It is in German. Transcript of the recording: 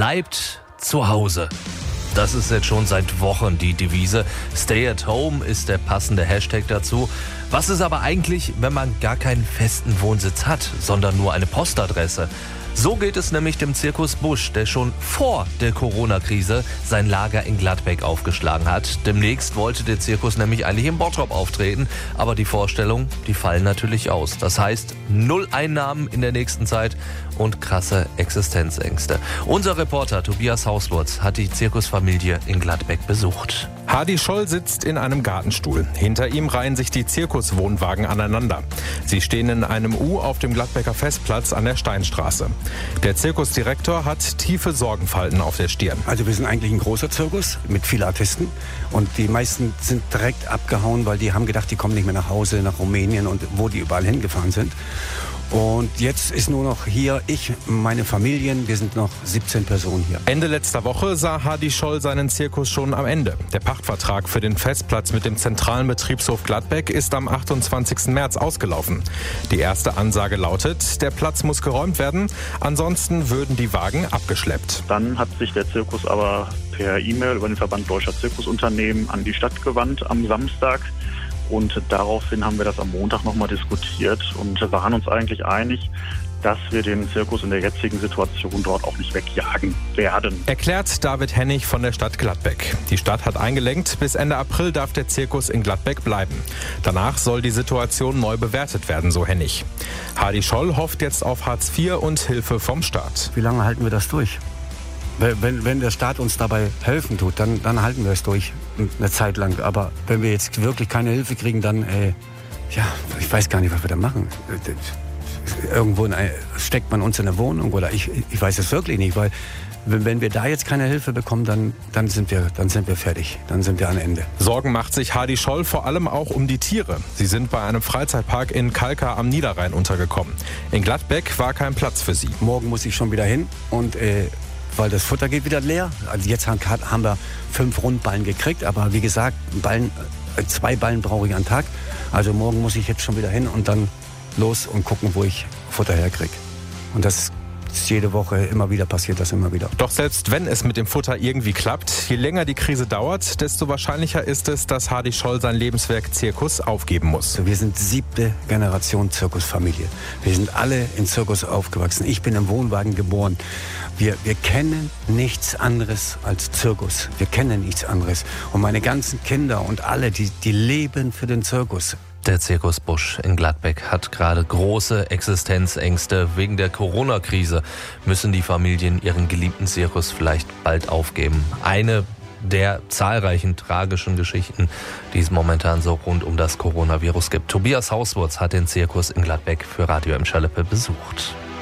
Bleibt zu Hause. Das ist jetzt schon seit Wochen die Devise. Stay at home ist der passende Hashtag dazu. Was ist aber eigentlich, wenn man gar keinen festen Wohnsitz hat, sondern nur eine Postadresse? So geht es nämlich dem Zirkus Busch, der schon vor der Corona-Krise sein Lager in Gladbeck aufgeschlagen hat. Demnächst wollte der Zirkus nämlich eigentlich in Bottrop auftreten, aber die Vorstellungen, die fallen natürlich aus. Das heißt, 0 Einnahmen in der nächsten Zeit und krasse Existenzängste. Unser Reporter Tobias Hauswurz hat die Zirkusfamilie in Gladbeck besucht. Hardy Scholl sitzt in einem Gartenstuhl. Hinter ihm reihen sich die Zirkuswohnwagen aneinander. Sie stehen in einem U auf dem Gladbecker Festplatz an der Steinstraße. Der Zirkusdirektor hat tiefe Sorgenfalten auf der Stirn. Also wir sind eigentlich ein großer Zirkus mit vielen Artisten und die meisten sind direkt abgehauen, weil die haben gedacht, die kommen nicht mehr nach Hause, nach Rumänien und wo die überall hingefahren sind. Und jetzt ist nur noch hier ich, meine Familien, wir sind noch 17 Personen hier. Ende letzter Woche sah Hardy Scholl seinen Zirkus schon am Ende. Der Pachtvertrag für den Festplatz mit dem zentralen Betriebshof Gladbeck ist am 28. März ausgelaufen. Die erste Ansage lautet, der Platz muss geräumt werden, ansonsten würden die Wagen abgeschleppt. Dann hat sich der Zirkus aber per E-Mail über den Verband Deutscher Zirkusunternehmen an die Stadt gewandt am Samstag. Und daraufhin haben wir das am Montag nochmal diskutiert und waren uns eigentlich einig, dass wir den Zirkus in der jetzigen Situation dort auch nicht wegjagen werden. Erklärt David Hennig von der Stadt Gladbeck. Die Stadt hat eingelenkt, bis Ende April darf der Zirkus in Gladbeck bleiben. Danach soll die Situation neu bewertet werden, so Hennig. Hardy Scholl hofft jetzt auf Hartz IV und Hilfe vom Staat. Wie lange halten wir das durch? Wenn der Staat uns dabei helfen tut, dann halten wir es durch eine Zeit lang. Aber wenn wir jetzt wirklich keine Hilfe kriegen, dann, ich weiß gar nicht, was wir da machen. Irgendwo steckt man uns in eine Wohnung oder ich weiß es wirklich nicht, weil wenn wir da jetzt keine Hilfe bekommen, dann sind wir fertig, dann sind wir am Ende. Sorgen macht sich Hardy Scholl vor allem auch um die Tiere. Sie sind bei einem Freizeitpark in Kalkar am Niederrhein untergekommen. In Gladbeck war kein Platz für sie. Morgen muss ich schon wieder hin und weil das Futter geht wieder leer. Also jetzt haben wir 5 Rundballen gekriegt, aber wie gesagt, 2 Ballen brauche ich am Tag. Also morgen muss ich jetzt schon wieder hin und dann los und gucken, wo ich Futter herkriege. Und das ist jede Woche immer wieder passiert, das immer wieder. Doch selbst wenn es mit dem Futter irgendwie klappt, je länger die Krise dauert, desto wahrscheinlicher ist es, dass Hardy Scholl sein Lebenswerk Zirkus aufgeben muss. Wir sind 7. Generation Zirkusfamilie. Wir sind alle in Zirkus aufgewachsen. Ich bin im Wohnwagen geboren. Wir kennen nichts anderes als Zirkus. Wir kennen nichts anderes. Und meine ganzen Kinder und alle, die leben für den Zirkus. Der Zirkus Busch in Gladbeck hat gerade große Existenzängste. Wegen der Corona-Krise müssen die Familien ihren geliebten Zirkus vielleicht bald aufgeben. Eine der zahlreichen tragischen Geschichten, die es momentan so rund um das Coronavirus gibt. Tobias Hauswurz hat den Zirkus in Gladbeck für Radio Emscher-Lippe besucht.